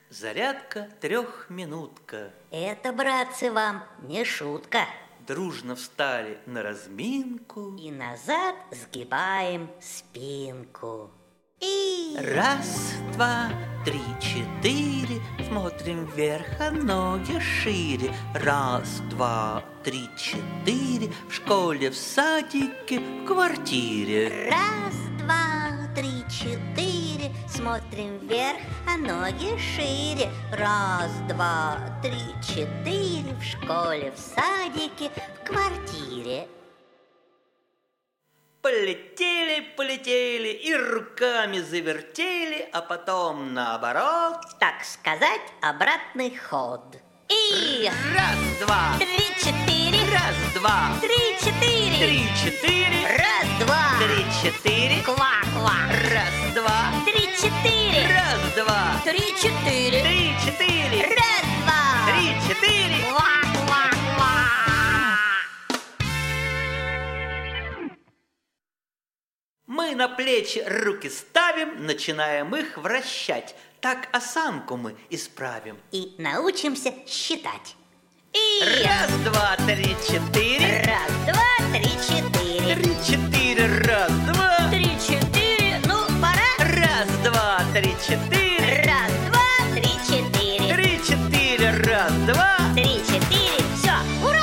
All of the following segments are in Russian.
Зарядка трехминутка. Это, братцы, вам не шутка. Дружно встали на разминку И назад сгибаем спинку. И... Раз, два, три, четыре. Смотрим вверх, а ноги шире. Раз, два, три, четыре. В школе, в садике, в квартире. Раз, два, три, четыре. Смотрим вверх, а ноги шире. Раз, два, три, четыре. В школе, в садике, в квартире. Полетели, полетели и руками завертели, а потом наоборот. Так сказать, обратный ход. И... Раз, два, три, четыре. раз, два, Три, четыре. три, четыре. Раз, два. Три, четыре. Ква-ква. Раз, два, Три, четыре. раз, два, Три, четыре. три, четыре. Раз, два. Три, четыре. Ква-ква-ква. Мы на плечи руки ставим, начинаем их вращать. Так осанку мы исправим. И научимся считать. И... Раз, два, три, четыре. Раз, два, три, четыре. Три, четыре. Раз, два. Три, четыре. Ну, пора. Раз, два, три, четыре. Раз, два, три, четыре. Три, четыре. Раз, два. Три, четыре. Все, ура!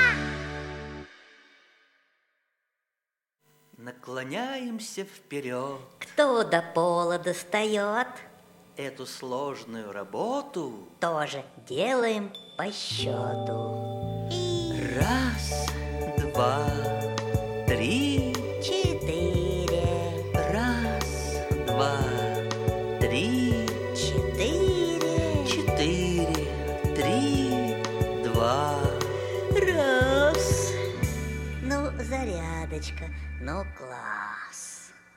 Наклоняемся вперед. Кто до пола достает, Эту сложную работу тоже делаем по счету. И... раз, два, три. Четыре. Раз, два, три. Четыре. Четыре, три, два. Раз. Ну, зарядочка, ну класс.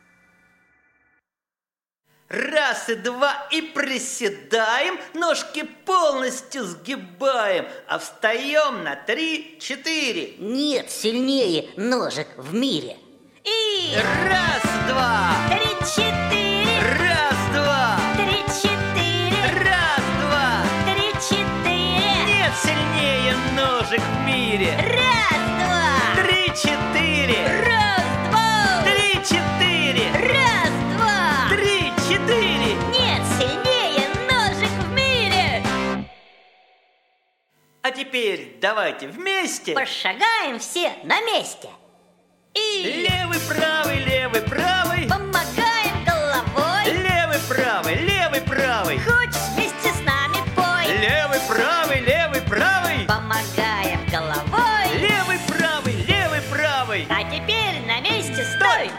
Раз и два и приседаем, ножки полностью сгибаем, а встаем на три, четыре. Нет сильнее ножек в мире. И... Раз, два. Три, четыре. Раз, два. Три, четыре. Раз, два. Три, четыре. Нет сильнее ножек в мире. Раз, два. Три, четыре. Раз, два. Три, четыре. Раз, два. Три, четыре. Нет сильнее ножек в мире. А теперь давайте вместе. Пошагаем все на месте. И... Левый, правый, левый, правый. Помогаем головой. Левый, правый, левый, правый. Хочешь вместе с нами пой. Левый, правый, левый, правый. Помогаем головой. Левый, правый, левый, правый. А теперь на месте стой.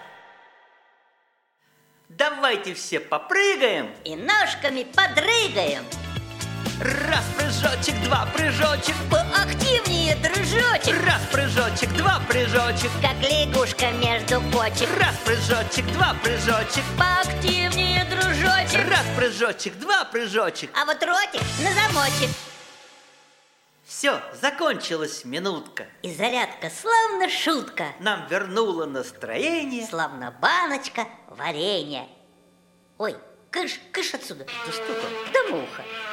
Давайте все попрыгаем. И ножками подрыгаем. Раз прыжочек, два прыжочек. Поактивнее, дружочек. Раз прыжочек, два прыжочек. Как лягушка между почек. Раз прыжочек, два прыжочек. Поактивнее, дружочек. Раз прыжочек, два прыжочек. А вот ротик на замочек. Все, закончилась минутка. И зарядка словно шутка. Нам вернуло настроение. Словно баночка варенья. Ой, кыш, кыш отсюда. Да что там? Да муха.